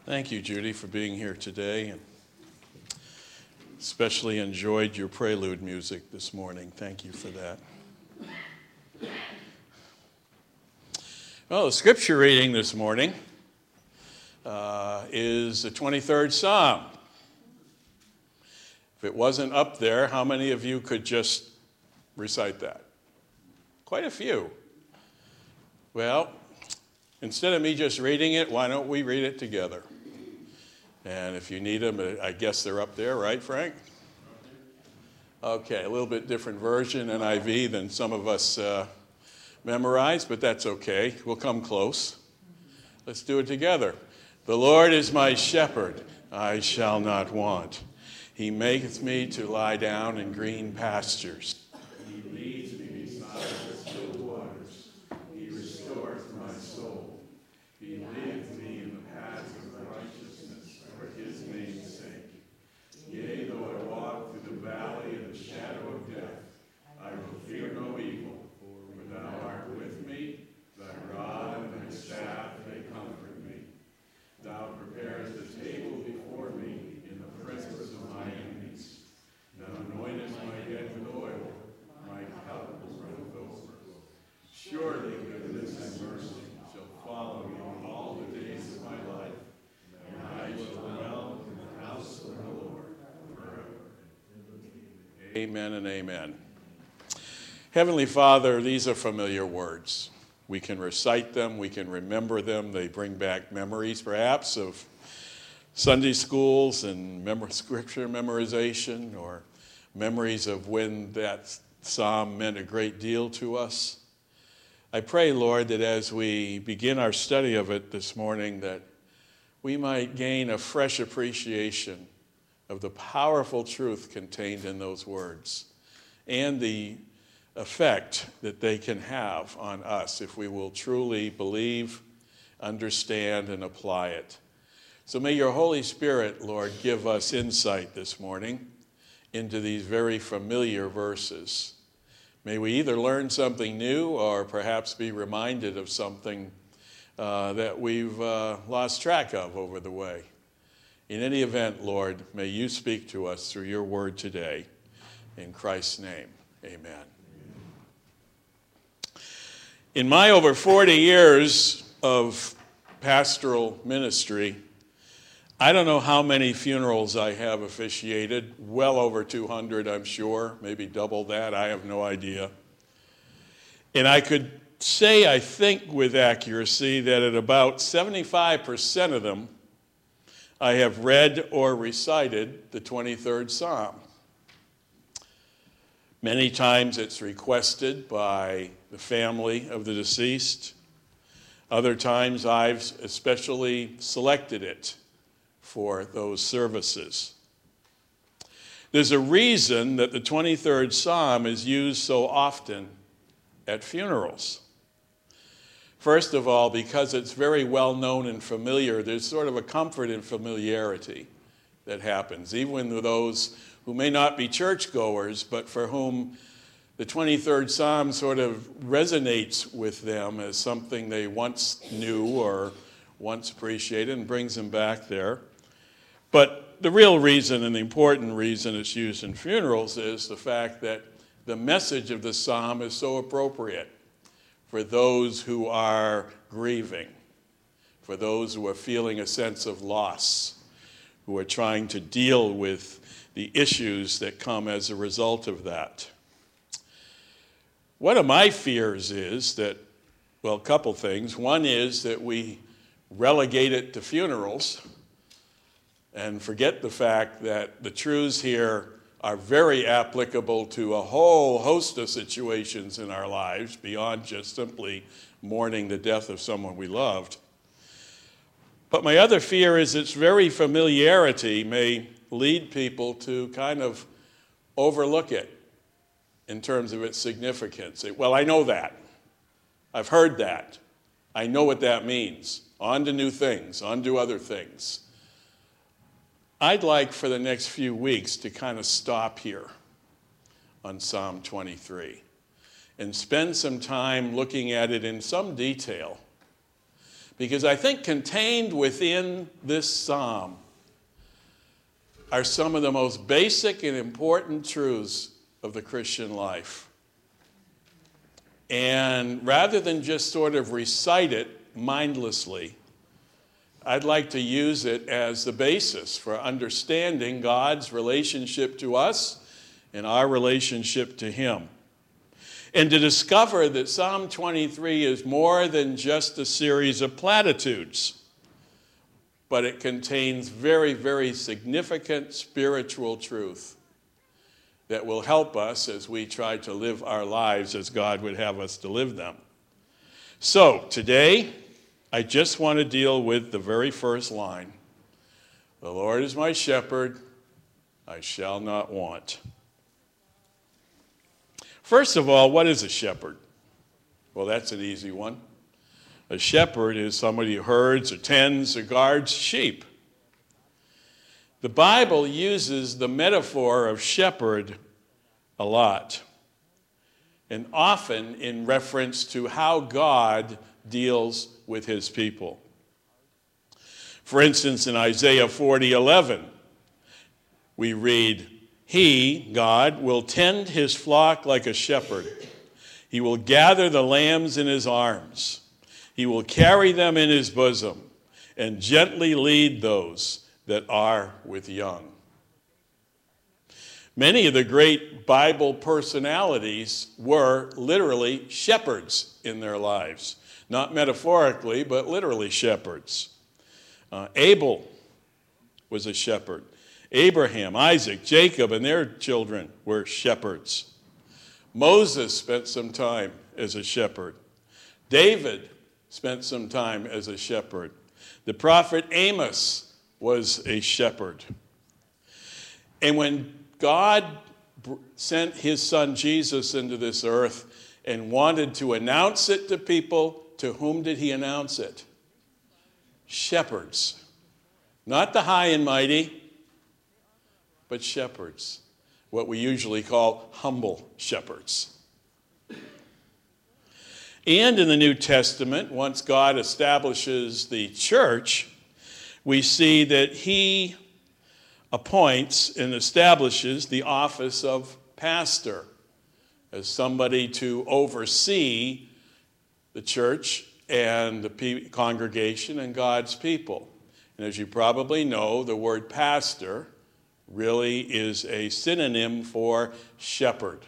Thank you, Judy, for being here today, and especially enjoyed your prelude music this morning. Thank you for that. Well, the scripture reading this morning is the 23rd Psalm. If it wasn't up there, how many of you could just recite that? Quite a few. Well, instead of me just reading it, why don't we read it together? And if you need them, I guess they're up there, right, Frank? Okay, a little bit different version, NIV, than some of us memorize, but that's okay. We'll come close. Let's do it together. The Lord is my shepherd, I shall not want. He maketh me to lie down in green pastures. He leads me beside the still waters. He restoreth my soul. He leadeth me in the paths of righteousness for his name's sake. Yea, though I walk through the valley of the shadow of death, I will fear no evil, for thou art with me, thy rod and thy staff, they comfort me. Thou preparest a table before me in the presence of my enemies. Thou anointest my head with oil, my cup runneth over. Surely goodness and mercy shall follow me all the days of my life, and I shall dwell in the house of the Lord forever. Amen and amen. Heavenly Father, these are familiar words. We can recite them, we can remember them. They bring back memories, perhaps, of Sunday schools and scripture memorization, or memories of when that psalm meant a great deal to us. I pray, Lord, that as we begin our study of it this morning, that we might gain a fresh appreciation of the powerful truth contained in those words and the effect that they can have on us if we will truly believe, understand, and apply it. So may your Holy Spirit, Lord, give us insight this morning into these very familiar verses. May we either learn something new or perhaps be reminded of something that we've lost track of over the way. In any event, Lord, may you speak to us through your word today. In Christ's name, amen. In my over 40 years of pastoral ministry, I don't know how many funerals I have officiated, well over 200, I'm sure, maybe double that, I have no idea. And I could say, I think with accuracy, that at about 75% of them, I have read or recited the 23rd Psalm. Many times it's requested by the family of the deceased. Other times I've especially selected it for those services. There's a reason that the 23rd Psalm is used so often at funerals. First of all, because it's very well known and familiar, there's sort of a comfort and familiarity that happens, even with those who may not be churchgoers, but for whom the 23rd Psalm sort of resonates with them as something they once knew or once appreciated and brings them back there. But the real reason and the important reason it's used in funerals is the fact that the message of the psalm is so appropriate for those who are grieving, for those who are feeling a sense of loss, who are trying to deal with the issues that come as a result of that. One of my fears is that, well, a couple things. One is that we relegate it to funerals and forget the fact that the truths here are very applicable to a whole host of situations in our lives beyond just simply mourning the death of someone we loved. But my other fear is its very familiarity may lead people to kind of overlook it in terms of its significance. Well, I know that. I've heard that. I know what that means. On to new things, on to other things. I'd like for the next few weeks to kind of stop here on Psalm 23 and spend some time looking at it in some detail, Because I think contained within this psalm are some of the most basic and important truths of the Christian life. And rather than just sort of recite it mindlessly, I'd like to use it as the basis for understanding God's relationship to us and our relationship to Him. And to discover that Psalm 23 is more than just a series of platitudes, but it contains very, very significant spiritual truth that will help us as we try to live our lives as God would have us to live them. So today, I just want to deal with the very first line. The Lord is my shepherd, I shall not want. First of all, what is a shepherd? Well, that's an easy one. A shepherd is somebody who herds or tends or guards sheep. The Bible uses the metaphor of shepherd a lot, and often in reference to how God deals with his people. For instance, in Isaiah 40:11, we read, He, God, will tend his flock like a shepherd. He will gather the lambs in his arms. He will carry them in his bosom and gently lead those that are with young. Many of the great Bible personalities were literally shepherds in their lives. Not metaphorically, but literally shepherds. Abel was a shepherd. Abraham, Isaac, Jacob, and their children were shepherds. Moses spent some time as a shepherd. David spent some time as a shepherd. The prophet Amos was a shepherd. And when God sent his son Jesus into this earth and wanted to announce it to people, to whom did he announce it? Shepherds. Not the high and mighty, but shepherds. What we usually call humble shepherds. And in the New Testament, once God establishes the church, we see that he appoints and establishes the office of pastor as somebody to oversee the church and the congregation and God's people. And as you probably know, the word pastor really is a synonym for shepherd.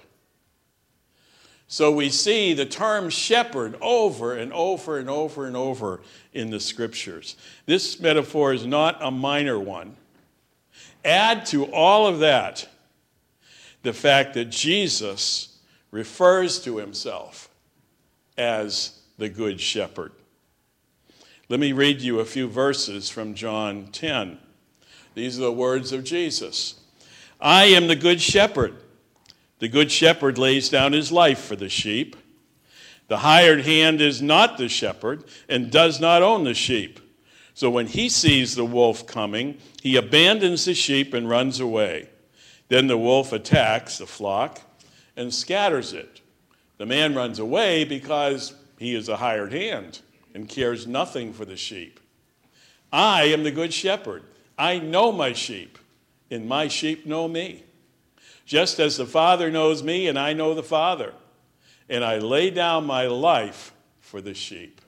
So we see the term shepherd over and over and over and over in the scriptures. This metaphor is not a minor one. Add to all of that the fact that Jesus refers to himself as the Good Shepherd. Let me read you a few verses from John 10. These are the words of Jesus. I am the Good Shepherd. The Good Shepherd lays down his life for the sheep. The hired hand is not the shepherd and does not own the sheep. So when he sees the wolf coming, he abandons the sheep and runs away. Then the wolf attacks the flock and scatters it. The man runs away because he is a hired hand and cares nothing for the sheep. I am the Good Shepherd. I know my sheep, and my sheep know me. Just as the Father knows me, and I know the Father. And I lay down my life for the sheep.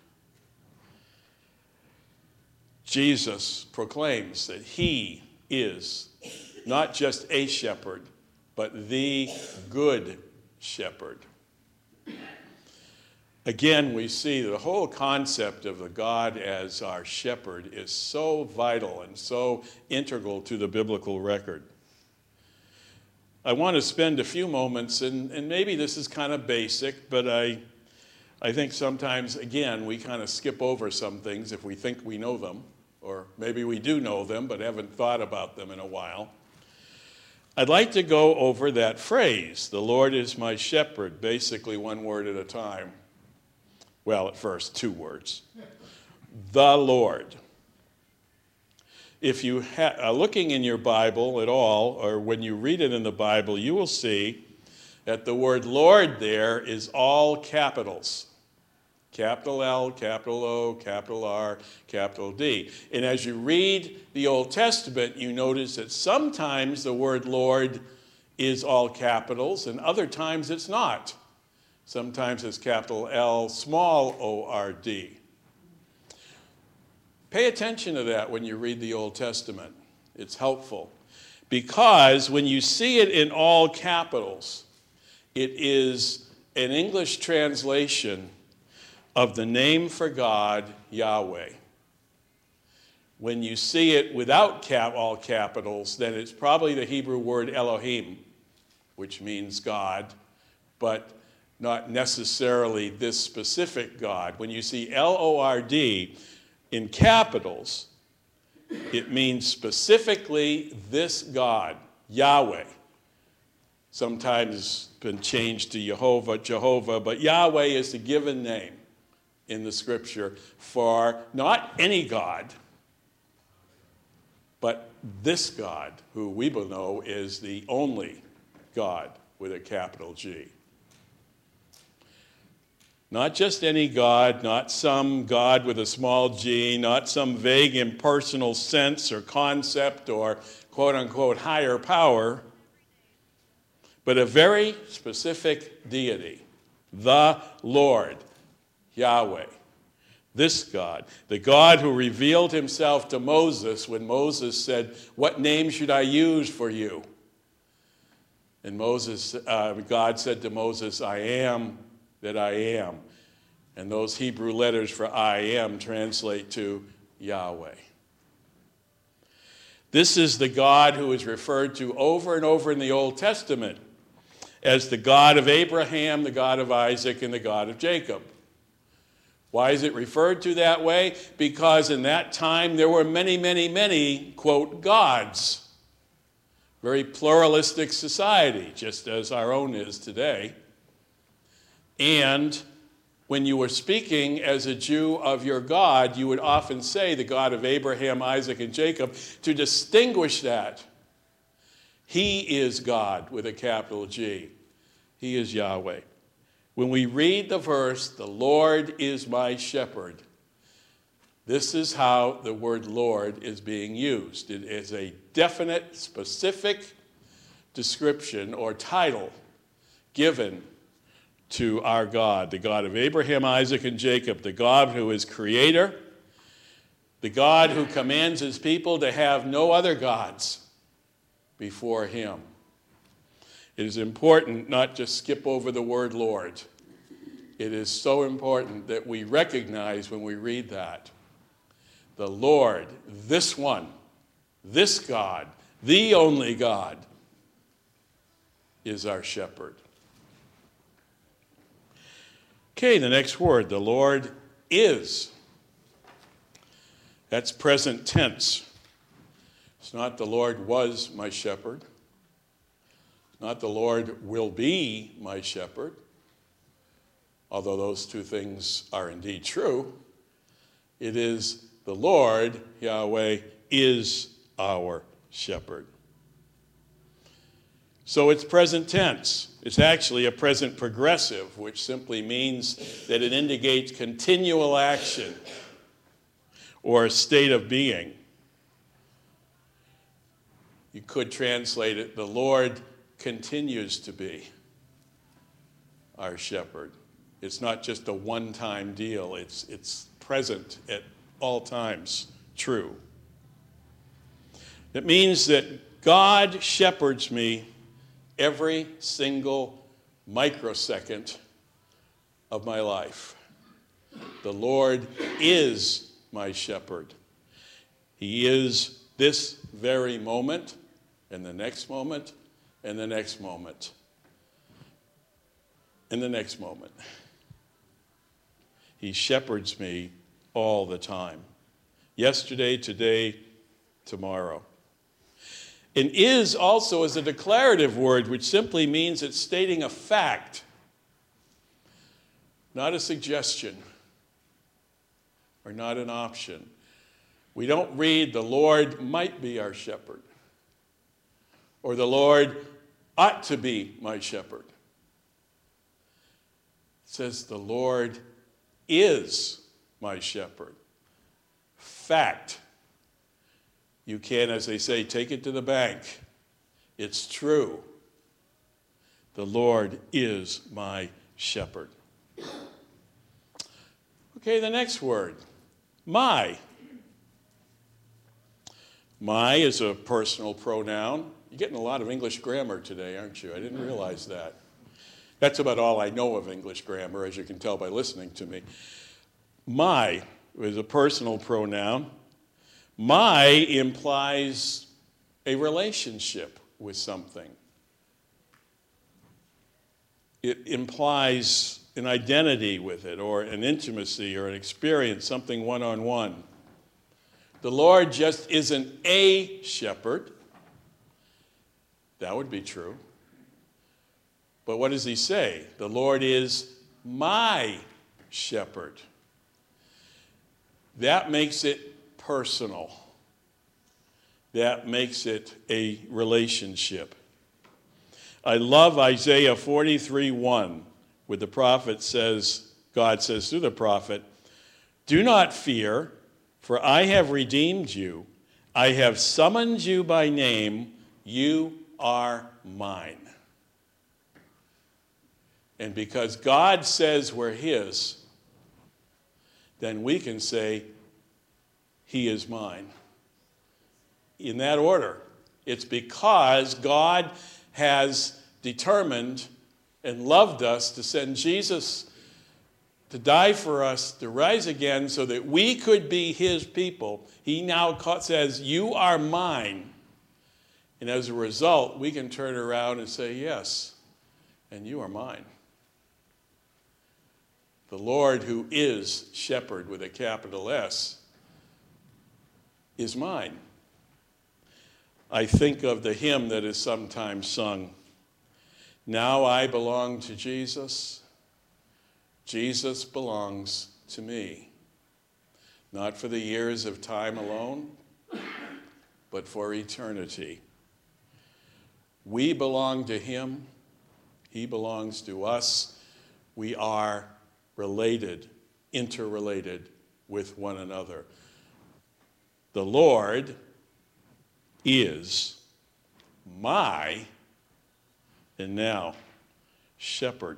Jesus proclaims that he is not just a shepherd, but the Good Shepherd. Again, we see the whole concept of the God as our shepherd is so vital and so integral to the biblical record. I want to spend a few moments, and maybe this is kind of basic, but I think sometimes, again, we kind of skip over some things if we think we know them, or maybe we do know them but haven't thought about them in a while. I'd like to go over that phrase, the Lord is my shepherd, basically one word at a time. Well, at first, two words. The Lord. If you are looking in your Bible at all, or when you read it in the Bible, you will see that the word Lord there is all capitals. Capital L, capital O, capital R, capital D. And as you read the Old Testament, you notice that sometimes the word Lord is all capitals, and other times it's not. Sometimes it's capital L, small O-R-D. Pay attention to that when you read the Old Testament. It's helpful. Because when you see it in all capitals, it is an English translation of the name for God, Yahweh. When you see it without all capitals, then it's probably the Hebrew word Elohim, which means God, but not necessarily this specific God. When you see L-O-R-D in capitals, it means specifically this God, Yahweh. Sometimes it's been changed to Jehovah, but Yahweh is the given name in the scripture for not any God, but this God, who we will know is the only God with a capital G. Not just any God, not some God with a small g, not some vague impersonal sense or concept or quote-unquote higher power, but a very specific deity, the Lord, Yahweh, this God, the God who revealed himself to Moses when Moses said, "What name should I use for you?" And God said to Moses, "I am that I am." And those Hebrew letters for I am translate to Yahweh. This is the God who is referred to over and over in the Old Testament as the God of Abraham, the God of Isaac, and the God of Jacob. Why is it referred to that way? Because in that time there were many, many, many, quote, gods. Very pluralistic society, just as our own is today. And when you were speaking as a Jew of your God, you would often say the God of Abraham, Isaac, and Jacob to distinguish that. He is God with a capital G. He is Yahweh. When we read the verse, "The Lord is my shepherd," this is how the word Lord is being used. It is a definite, specific description or title given to our God, the God of Abraham, Isaac, and Jacob, the God who is creator, the God who commands his people to have no other gods before him. It is important not to skip over the word Lord. It is so important that we recognize when we read that. The Lord, this one, this God, the only God, is our shepherd. Okay, the next word, the Lord is. That's present tense. It's not the Lord was my shepherd. It's not the Lord will be my shepherd, although those two things are indeed true. It is the Lord, Yahweh, is our shepherd. So it's present tense. It's actually a present progressive, which simply means that it indicates continual action or a state of being. You could translate it, the Lord continues to be our shepherd. It's not just a one-time deal. It's present at all times, true. It means that God shepherds me every single microsecond of my life. The Lord is my shepherd. He is this very moment, and the next moment, and the next moment, and the next moment. He shepherds me all the time. Yesterday, today, tomorrow. And is also is a declarative word, which simply means it's stating a fact, not a suggestion or not an option. We don't read, the Lord might be our shepherd, or the Lord ought to be my shepherd. It says the Lord is my shepherd. Fact. You can, as they say, take it to the bank. It's true. The Lord is my shepherd. Okay, the next word, my. My is a personal pronoun. You're getting a lot of English grammar today, aren't you? I didn't realize that. That's about all I know of English grammar, as you can tell by listening to me. My is a personal pronoun. My implies a relationship with something. It implies an identity with it, or an intimacy, or an experience, something one-on-one. The Lord just isn't a shepherd. That would be true. But what does he say? The Lord is my shepherd. That makes it personal. That makes it a relationship. I love Isaiah 43:1, where the prophet says, God says through the prophet, "Do not fear, for I have redeemed you. I have summoned you by name. You are mine." And because God says we're his, then we can say, he is mine. In that order. It's because God has determined and loved us to send Jesus to die for us, to rise again so that we could be his people. He now says, you are mine. And as a result, we can turn around and say, yes, and you are mine. The Lord, who is shepherd with a capital S, is mine. I think of the hymn that is sometimes sung. Now I belong to Jesus. Jesus belongs to me. Not for the years of time alone, but for eternity. We belong to him. He belongs to us. We are related, interrelated with one another. The Lord is my, and now, shepherd.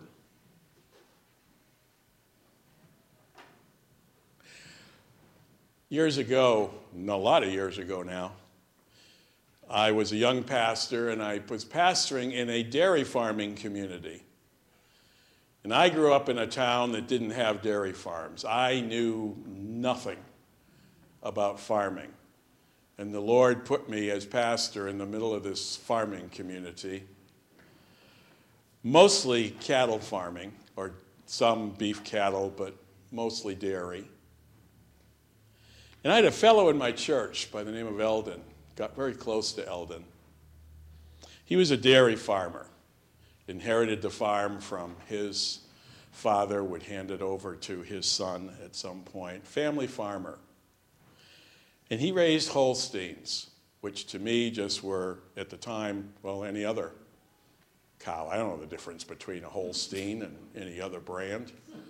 Years ago, a lot of years ago now, I was a young pastor, and I was pastoring in a dairy farming community. And I grew up in a town that didn't have dairy farms. I knew nothing about farming. And the Lord put me as pastor in the middle of this farming community, mostly cattle farming, or some beef cattle, but mostly dairy. And I had a fellow in my church by the name of Eldon, got very close to Eldon. He was a dairy farmer, inherited the farm from his father, would hand it over to his son at some point, family farmer. And he raised Holsteins, which to me just were, at the time, well, any other cow. I don't know the difference between a Holstein and any other brand.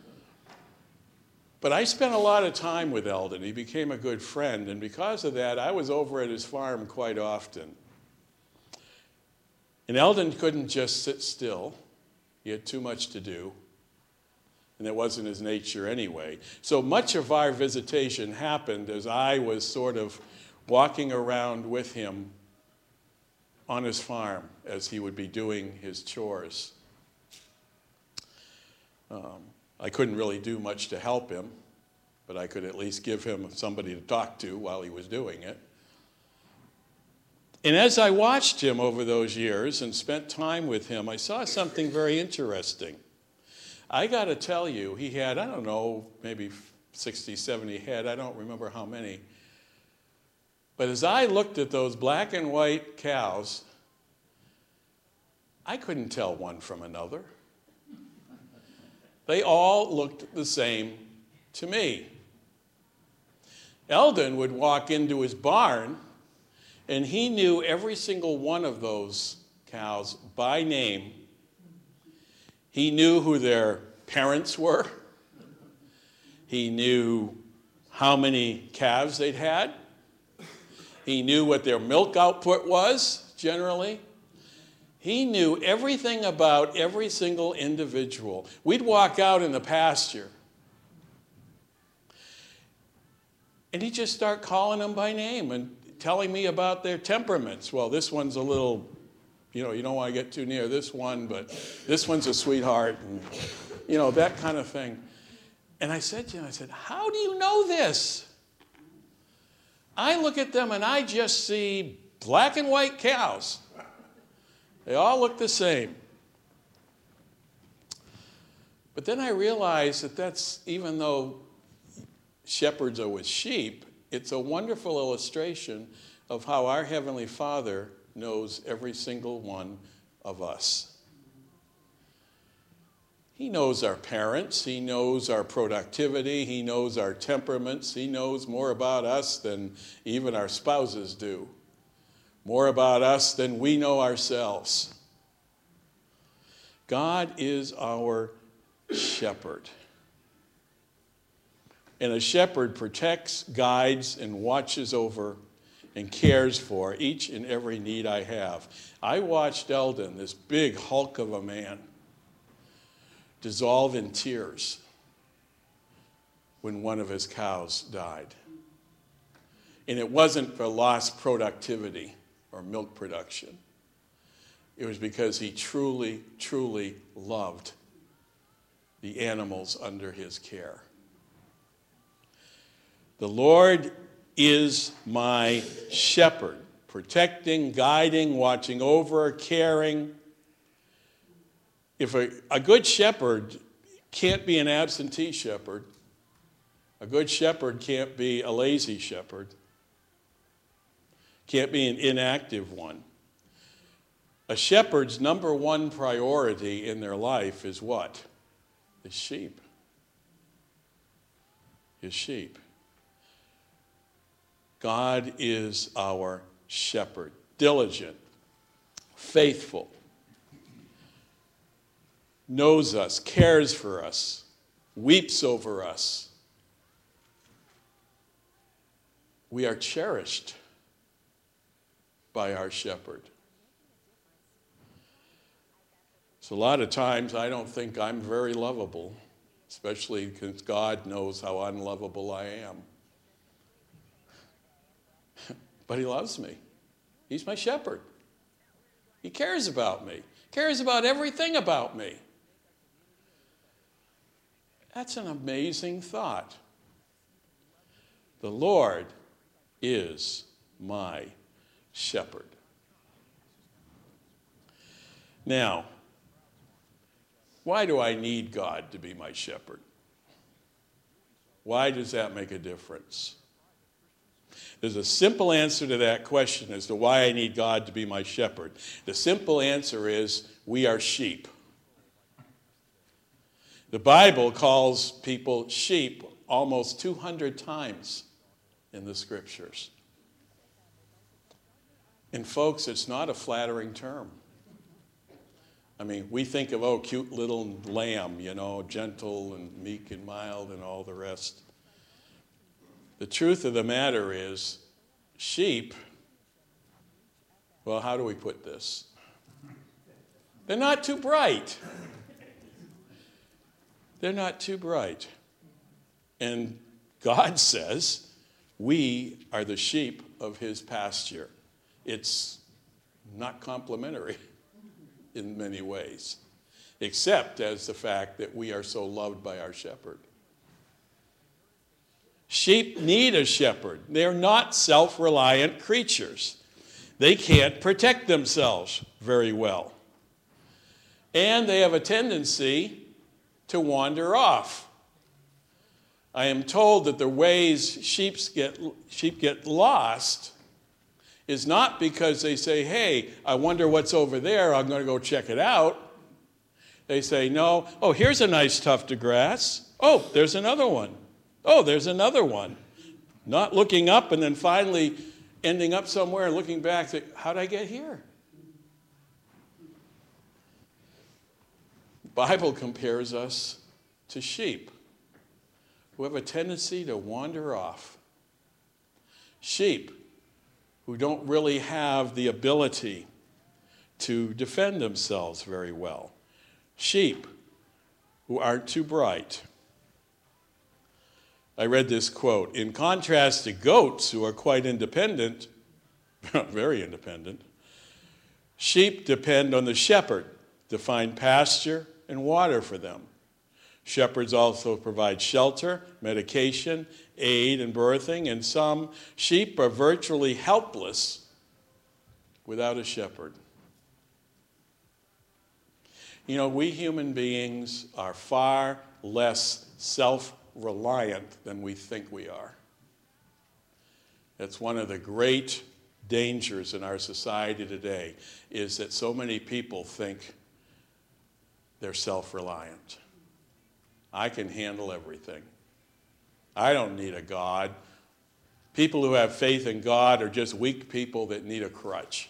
But I spent a lot of time with Eldon. He became a good friend, and because of that, I was over at his farm quite often. And Eldon couldn't just sit still. He had too much to do. And it wasn't his nature anyway. So much of our visitation happened as I was sort of walking around with him on his farm as he would be doing his chores. I couldn't really do much to help him, but I could at least give him somebody to talk to while he was doing it. And as I watched him over those years and spent time with him, I saw something very interesting. I got to tell you, he had, I don't know, maybe 60, 70 head. I don't remember how many. But as I looked at those black and white cows, I couldn't tell one from another. They all looked the same to me. Eldon would walk into his barn, and he knew every single one of those cows by name. He knew who their parents were. He knew how many calves they'd had. He knew what their milk output was, generally. He knew everything about every single individual. We'd walk out in the pasture, and he'd just start calling them by name and telling me about their temperaments. Well, this one's a little, you don't want to get too near this one, but this one's a sweetheart, and, that kind of thing. And I said to him, how do you know this? I look at them and I just see black and white cows. They all look the same. But then I realized that's, even though shepherds are with sheep, it's a wonderful illustration of how our Heavenly Father knows every single one of us. He knows our parents. He knows our productivity. He knows our temperaments. He knows more about us than even our spouses do. More about us than we know ourselves. God is our shepherd. And a shepherd protects, guides, and watches over and cares for each and every need I have. I watched Eldon, this big hulk of a man, dissolve in tears when one of his cows died. And it wasn't for lost productivity or milk production. It was because he truly, truly loved the animals under his care. The Lord is my shepherd, protecting, guiding, watching over, caring. If a good shepherd can't be an absentee shepherd, a good shepherd can't be a lazy shepherd, can't be an inactive one. A shepherd's number one priority in their life is what? His sheep. His sheep. God is our shepherd, diligent, faithful, knows us, cares for us, weeps over us. We are cherished by our shepherd. So a lot of times I don't think I'm very lovable, especially because God knows how unlovable I am. But he loves me. He's my shepherd. He cares about me, cares about everything about me. That's an amazing thought. The Lord is my shepherd. Now, why do I need God to be my shepherd? Why does that make a difference? There's a simple answer to that question as to why I need God to be my shepherd. The simple answer is we are sheep. The Bible calls people sheep almost 200 times in the scriptures. And folks, it's not a flattering term. I mean, we think of, cute little lamb, gentle and meek and mild and all the rest. The truth of the matter is, sheep, well, how do we put this? They're not too bright. They're not too bright. And God says, we are the sheep of his pasture. It's not complimentary in many ways, except as the fact that we are so loved by our shepherd. Sheep need a shepherd. They're not self-reliant creatures. They can't protect themselves very well. And they have a tendency to wander off. I am told that the ways sheep get lost is not because they say, hey, I wonder what's over there, I'm going to go check it out. They say, no, here's a nice tuft of grass. Oh, there's another one. Oh, there's another one. Not looking up and then finally ending up somewhere and looking back, how'd I get here? The Bible compares us to sheep. who have a tendency to wander off. Sheep who don't really have the ability to defend themselves very well. Sheep who aren't too bright. I read this quote, in contrast to goats who are quite independent, very independent, sheep depend on the shepherd to find pasture and water for them. Shepherds also provide shelter, medication, aid in birthing, and some sheep are virtually helpless without a shepherd. You know, we human beings are far less self-reliant than we think we are. That's one of the great dangers in our society today, is that so many people think they're self-reliant. I can handle everything. I don't need a God. People who have faith in God are just weak people that need a crutch.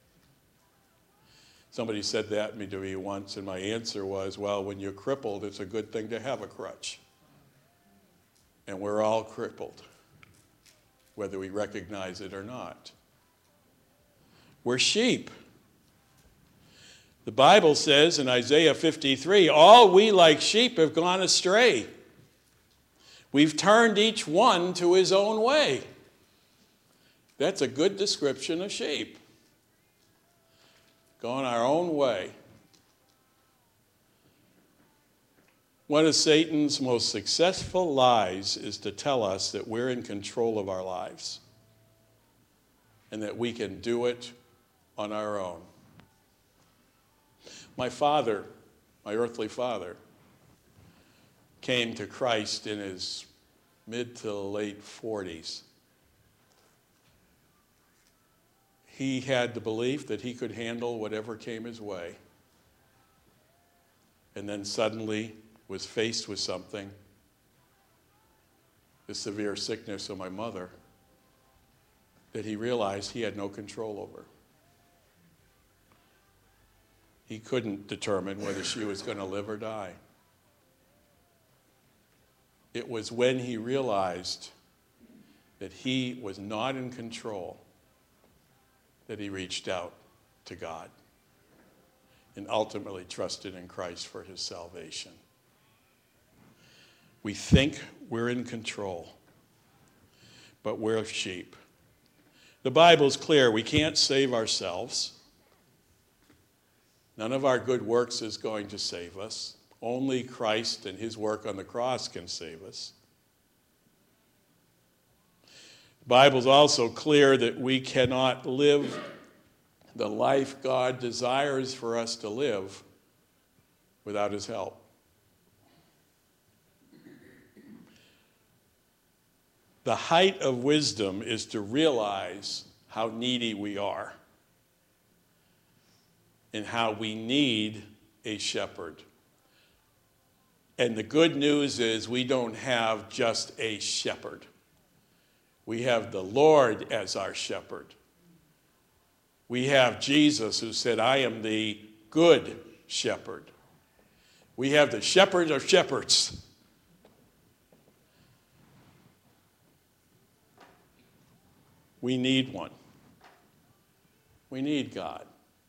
Somebody said that to me once, and my answer was, well, when you're crippled, it's a good thing to have a crutch. And we're all crippled, whether we recognize it or not. We're sheep. The Bible says in Isaiah 53, all we like sheep have gone astray. We've turned each one to his own way. That's a good description of sheep. Going our own way. One of Satan's most successful lies is to tell us that we're in control of our lives and that we can do it on our own. My father, my earthly father, came to Christ in his mid to late 40s. He had the belief that he could handle whatever came his way. And then suddenly was faced with something, the severe sickness of my mother, that he realized he had no control over. He couldn't determine whether she was going to live or die. It was when he realized that he was not in control that he reached out to God and ultimately trusted in Christ for his salvation. We think we're in control, but we're sheep. The Bible's clear. We can't save ourselves. None of our good works is going to save us. Only Christ and his work on the cross can save us. The Bible's also clear that we cannot live the life God desires for us to live without his help. The height of wisdom is to realize how needy we are and how we need a shepherd. And the good news is we don't have just a shepherd. We have the Lord as our shepherd. We have Jesus who said, I am the good shepherd. We have the shepherd of shepherds. We need one. We need God.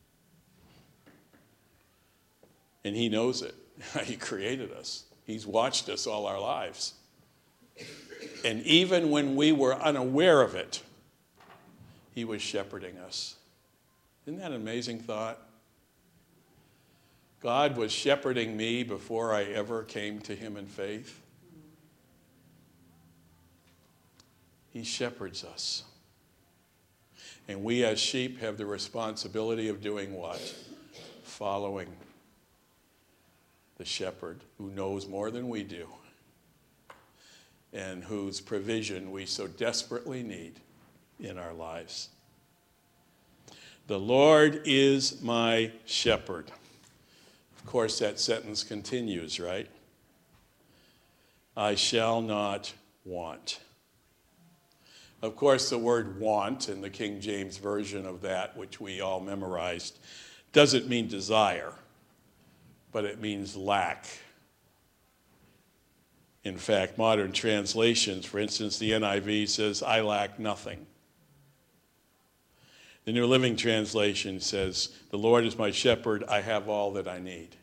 And he knows it. He created us. He's watched us all our lives. And even when we were unaware of it, he was shepherding us. Isn't that an amazing thought? God was shepherding me before I ever came to him in faith. He shepherds us. And we as sheep have the responsibility of doing what? Following the shepherd who knows more than we do and whose provision we so desperately need in our lives. The Lord is my shepherd. Of course, that sentence continues, right? I shall not want. Of course, the word want in the King James Version of that, which we all memorized, doesn't mean desire, but it means lack. In fact, modern translations, for instance, the NIV says, I lack nothing. The New Living Translation says, the Lord is my shepherd, I have all that I need.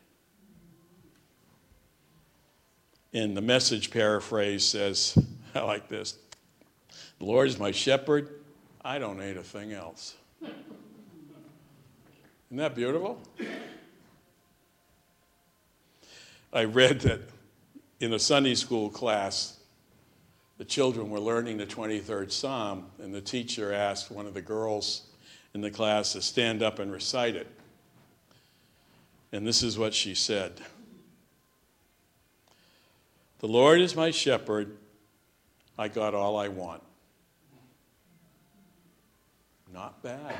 And the Message paraphrase says, I like this, the Lord is my shepherd, I don't need a thing else. Isn't that beautiful? I read that in a Sunday school class, the children were learning the 23rd Psalm, and the teacher asked one of the girls in the class to stand up and recite it. And this is what she said. The Lord is my shepherd, I got all I want. Not bad.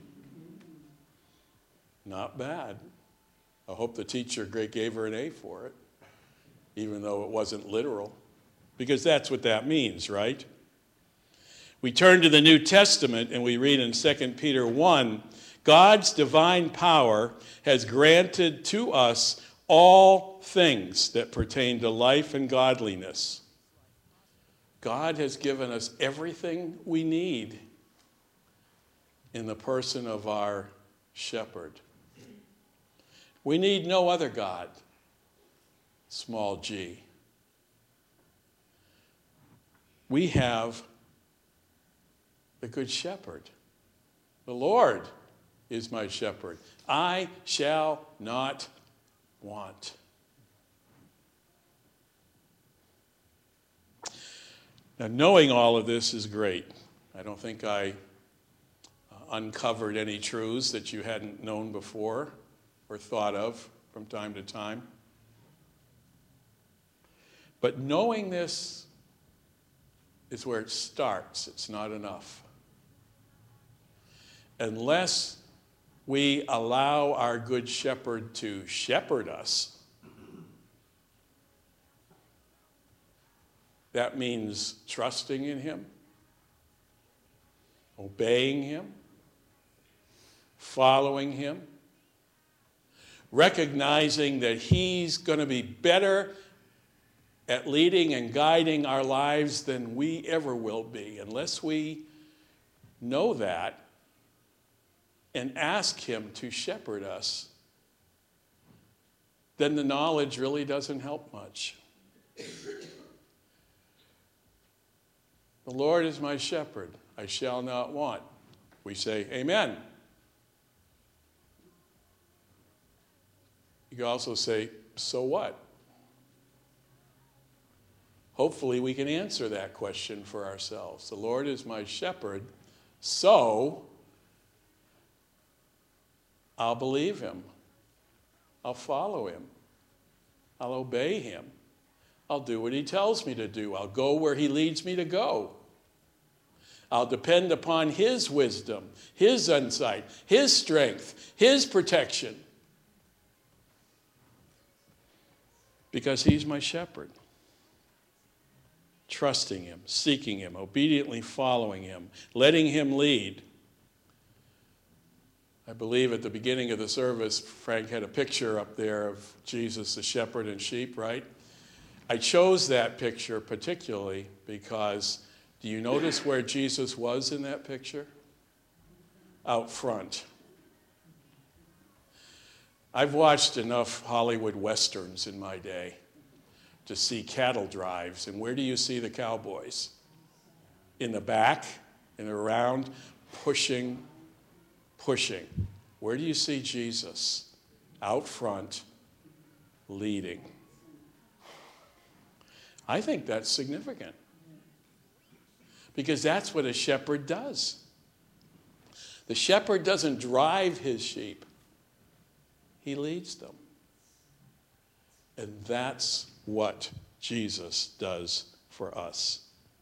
Not bad. I hope the teacher gave her an A for it, even though it wasn't literal, because that's what that means, right? We turn to the New Testament and we read in 2 Peter 1, God's divine power has granted to us all things that pertain to life and godliness. God has given us everything we need in the person of our shepherd. We need no other God, small g. We have the Good Shepherd. The Lord is my shepherd. I shall not want. Now, knowing all of this is great. I don't think I uncovered any truths that you hadn't known before or thought of from time to time. But knowing this is where it starts. It's not enough. Unless we allow our Good Shepherd to shepherd us, that means trusting in him, obeying him, following him, recognizing that he's going to be better at leading and guiding our lives than we ever will be. Unless we know that and ask him to shepherd us, then the knowledge really doesn't help much. The Lord is my shepherd, I shall not want. We say, amen. You can also say, so what? Hopefully we can answer that question for ourselves. The Lord is my shepherd, so I'll believe him. I'll follow him. I'll obey him. I'll do what he tells me to do. I'll go where he leads me to go. I'll depend upon his wisdom, his insight, his strength, his protection. Because he's my shepherd. Trusting him, seeking him, obediently following him, letting him lead. I believe at the beginning of the service, Frank had a picture up there of Jesus, the shepherd and sheep, right? I chose that picture particularly because, do you notice where Jesus was in that picture? Out front. I've watched enough Hollywood westerns in my day to see cattle drives, and where do you see the cowboys? In the back and around, pushing. Where do you see Jesus? Out front, leading. I think that's significant, because that's what a shepherd does. The shepherd doesn't drive his sheep. He leads them. And that's what Jesus does for us.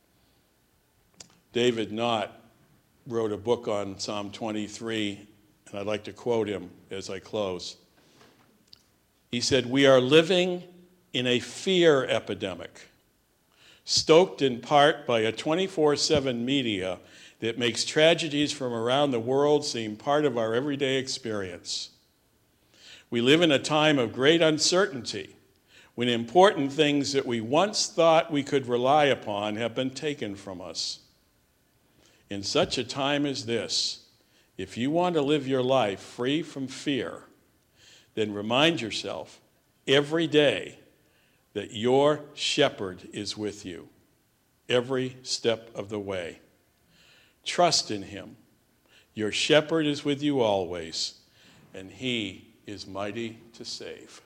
David Knott wrote a book on Psalm 23, and I'd like to quote him as I close. He said, "We are living in a fear epidemic, stoked in part by a 24/7 media that makes tragedies from around the world seem part of our everyday experience. We live in a time of great uncertainty, when important things that we once thought we could rely upon have been taken from us. In such a time as this, if you want to live your life free from fear, then remind yourself every day that your shepherd is with you every step of the way. Trust in him. Your shepherd is with you always, and he is mighty to save.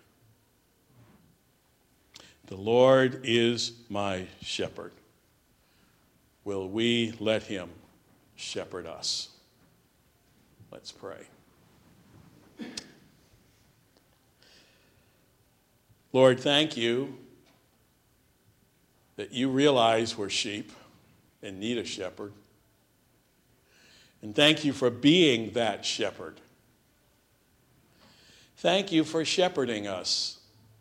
The Lord is my shepherd. Will we let him shepherd us? Let's pray. Lord, thank you that you realize we're sheep and need a shepherd. And thank you for being that shepherd. Thank you for shepherding us.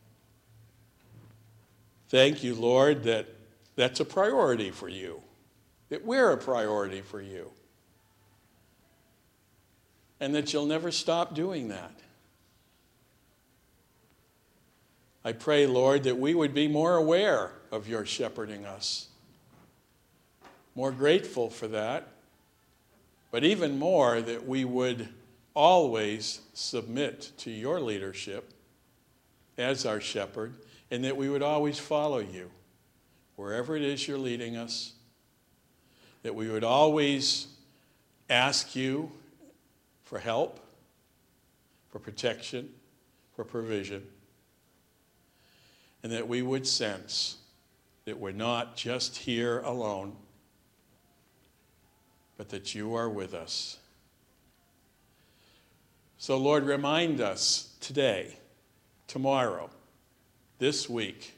Thank you, Lord, that that's a priority for you, that we're a priority for you, and that you'll never stop doing that. I pray, Lord, that we would be more aware of your shepherding us, more grateful for that, but even more that we would always submit to your leadership as our shepherd, and that we would always follow you wherever it is you're leading us, that we would always ask you for help, for protection, for provision, and that we would sense that we're not just here alone, but that you are with us. So, Lord, remind us today, tomorrow, this week,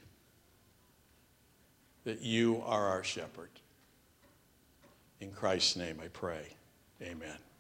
that you are our shepherd. In Christ's name I pray. Amen.